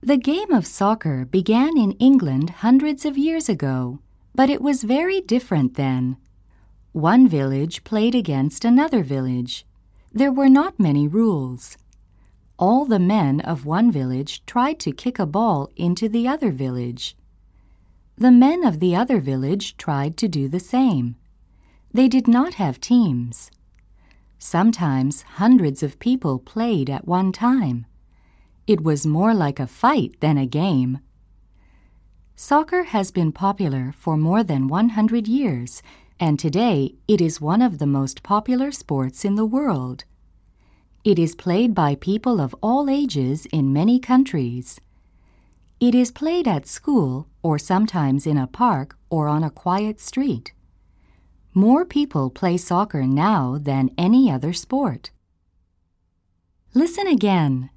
The game of soccer began in England hundreds of years ago, but it was very different then. One village played against another village. There were not many rules. All the men of one village tried to kick a ball into the other village. The men of the other village tried to do the same. They did not have teams. Sometimes hundreds of people played at one time. It was more like a fight than a game. Soccer has been popular for more than 100 years, and today it is one of the most popular sports in the world. It is played by people of all ages in many countries. It is played at school or sometimes in a park or on a quiet street. More people play soccer now than any other sport. Listen again.